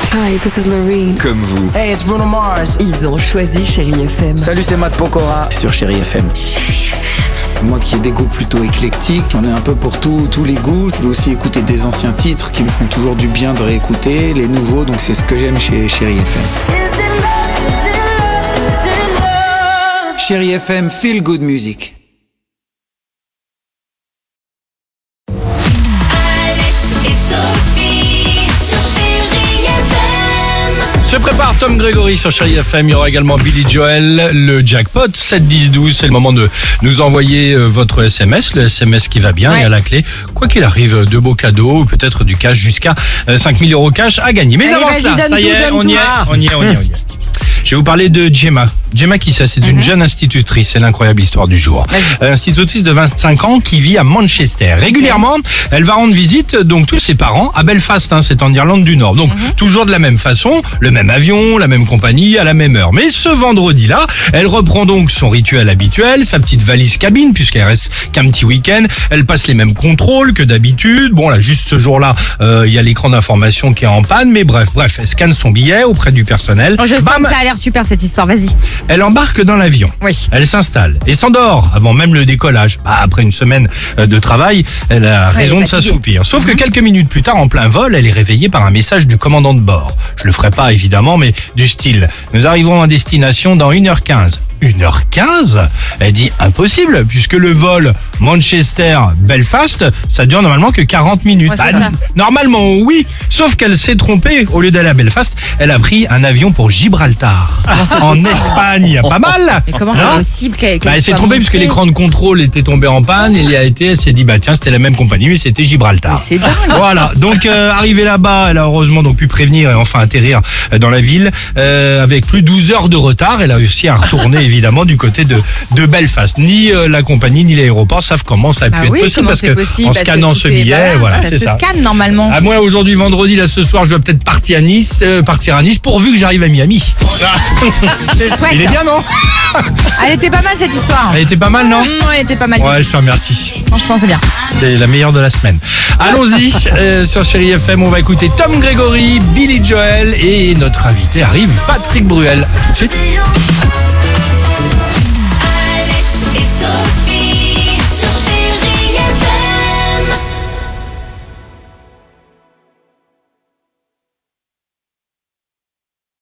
Hi, this is Noreen. Comme vous. Hey, it's Bruno Mars. Ils ont choisi Chérie FM. Salut, c'est Matt Pokora sur Chérie FM. Moi qui ai des goûts plutôt éclectiques, j'en ai un peu pour tous les goûts. Je peux aussi écouter des anciens titres qui me font toujours du bien de réécouter, les nouveaux, donc c'est ce que j'aime chez Chérie FM. Chérie FM, feel good music. Se prépare Tom Gregory sur Chérie FM. Il y aura également Billy Joel, le jackpot 7 10 12. C'est le moment de nous envoyer votre SMS, le SMS qui va bien et à la clé. Quoi qu'il arrive, de beaux cadeaux, peut-être du cash jusqu'à 5 000 € cash à gagner. Mais avant ça, ça y est, on y est. Je vais vous parler de Gemma. Gemma, qui c'est une jeune institutrice, c'est l'incroyable histoire du jour. Institutrice de 25 ans qui vit à Manchester. Régulièrement, elle va rendre visite donc tous ses parents à Belfast, c'est en Irlande du Nord. Donc toujours de la même façon, le même avion, la même compagnie, à la même heure. Mais ce vendredi-là, elle reprend donc son rituel habituel, sa petite valise cabine, puisqu'elle reste qu'un petit week-end. Elle passe les mêmes contrôles que d'habitude. Bon là, juste ce jour-là, il y a l'écran d'information qui est en panne, mais bref, elle scanne son billet auprès du personnel. Je sens que ça a l'air super cette histoire, vas-y. Elle embarque dans l'avion. Oui. Elle s'installe et s'endort avant même le décollage. Après une semaine de travail, elle a raison de s'assoupir. Sauf que quelques minutes plus tard, en plein vol, elle est réveillée par un message du commandant de bord. Je le ferai pas évidemment, mais du style: nous arriverons à destination dans 1h15. 1h15 ? Elle dit impossible, puisque le vol Manchester-Belfast, ça dure normalement que 40 minutes. Ouais, c'est ça. Normalement, oui. Sauf qu'elle s'est trompée. Au lieu d'aller à Belfast, elle a pris un avion pour Gibraltar. En Espagne. Pas mal. Mais comment c'est possible qu'elle Elle s'est trompée puisque l'écran de contrôle était tombé en panne. Elle s'est dit, tiens, c'était la même compagnie, mais c'était Gibraltar. Mais c'est dingue. Voilà. Donc, arrivée là-bas, elle a heureusement donc pu prévenir et enfin atterrir dans la ville. Avec plus de 12 heures de retard, elle a réussi à retourner évidemment du côté de Belfast. Ni la compagnie, ni l'aéroport savent comment ça a pu être possible. Parce que en scannant ce billet, voilà, c'est ça. Ça se scanne normalement. À moi, aujourd'hui, vendredi, là, ce soir, je dois peut-être partir à Nice, pourvu que j'arrive à Miami. Il est bien, non? Elle était pas mal cette histoire. Elle était pas mal, non? Elle était pas mal. Ouais, je te remercie. Franchement, c'est bien. C'est la meilleure de la semaine. Allons-y, sur Chérie FM, on va écouter Tom Gregory, Billy Joel et notre invité arrive, Patrick Bruel. À tout de suite.